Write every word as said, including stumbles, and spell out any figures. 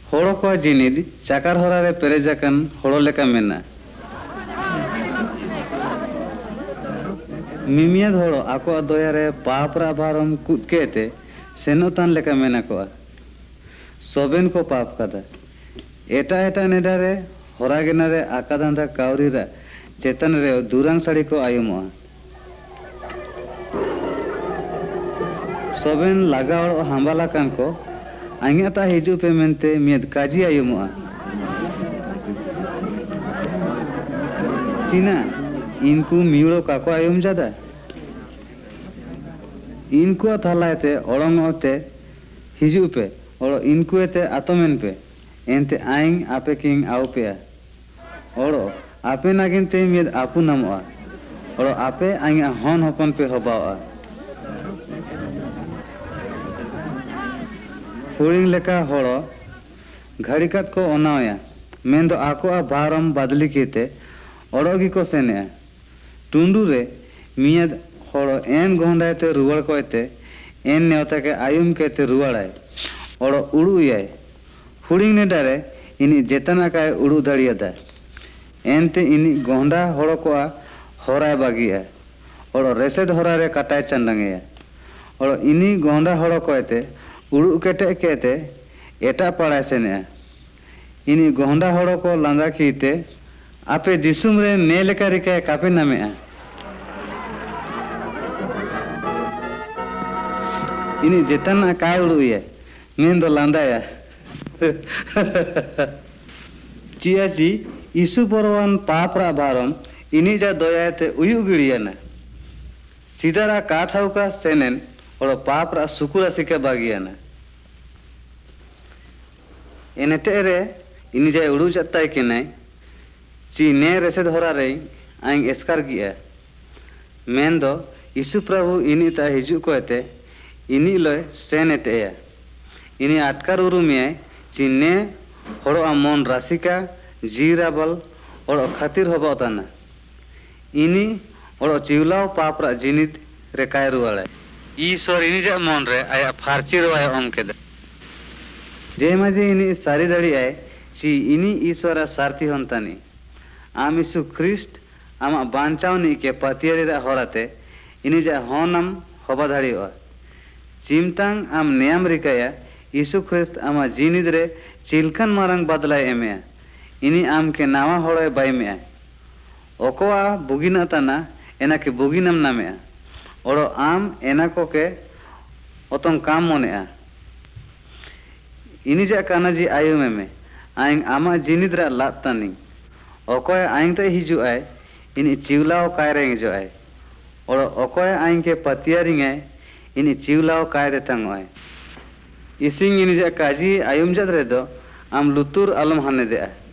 होड़ो को जिनिद चाकार होरा रे पेरेजाकन होड़ो लेका मेना मिमिया होड़ो आको दया रे पापरा भारम कूद केते सेनोतान लेका मेना को सोबेन को पाप कदा एटा एटा नेडा रे होरागेना रे आकादांदा काउरीरा चेतन रे दुरांग साड़ी को आयुमो सोबेन लगाओ हांबाला कान को आंगता हिजू पे मेनते मियद काजी आयुमो चीना इनको मिउरो काको आयुम जादा इनको थालाते ओड़ंगोते हिजू पे और इनको एते आतोमेन पे एंते आइंग आपे किंग आउ पे ओड़ो आपे नागिनते मियद आपु नामोआ और आपे आइंग हन हपन पे हबाओआ हुरिंग लेका होड़ो घड़ीकात को ओनाया मेन दो आको आ भारम बदली केते ओड़ोगी को सेने टुंडू रे मियद होड़ो एन गोंडायते रुवाड़ कोयते एन नेवता के आयुम केते रुवाड़ाय ओड़ो उड़ू याय हुरिंग ने डारे इनी जेतना काय उड़ू धड़ियदा एनते इनी गोंडा होड़ो को होराय बागिया ओड़ो रेसेद होरा रे कटाय चंदंगया ओड़ो इनी गोंडा होड़ो कोयते उड़ू केटे केते एटा पड़ाय सेने इनी गोंडा होड़ो को लांदा खीते आपे दिसुम रे ने लेका रिका कापे नामे इनी जेतना काय उड़ू ये मेन दो लांदाया चियाची ईसु परवान पापरा भारम इनी जा दयाते उयु गिड़ियाना सीधारा काठाउ का सेनेन और पापरा सुकुरा सिके बागियाना एनेटे रे इनी जा उड़ू जत्ताय केनाय ची ने रेसे धोरा रे आइंग एस्कार गिया मेन दो ईसु प्रभु इनी ता हिजु कोते इनी लय सेनेटेया इनी आटकार उरुमिया ची ने होड़ो मन राशिका जीराबल और खातिर होबाताना इनी और चिवलाव पापरा जिनिद रे काय रुवाड़े ईश्वर इनी जा मन रे आया फारची रवाय ओम केदा जे माजे इनी सारी दड़ी आए ची इनी ईश्वरा सारथी होंतानी आम ईसु ख्रिस्ट आमा बांचावनी के पतियरे रा होराते इनी जा होनम होबा धड़ी ओ चिमतांग आम नेम रिकाया ईसु ख्रिस्त आमा जिनिद रे चिलकन मारंग बदलाय एमे इनी आम के नावा होड़े बाय में ओकोआ बुगिना तना एना के बुगिनम नामे और आम एना को के ओतम काम मोने इनी जा काना जी आयु में में आइंग आमा जिनिद रा लातानी ओकोय आइंग ते हिजु आय इनी चिवलाओ काय रेंग जो आय और ओकोय आइंग के पतियारिंग आय इनी चिवलाओ काय रे तंग आय इसिंग इनी जा काजी आयुम जद रे दो आम लुतुर आलम हाने दे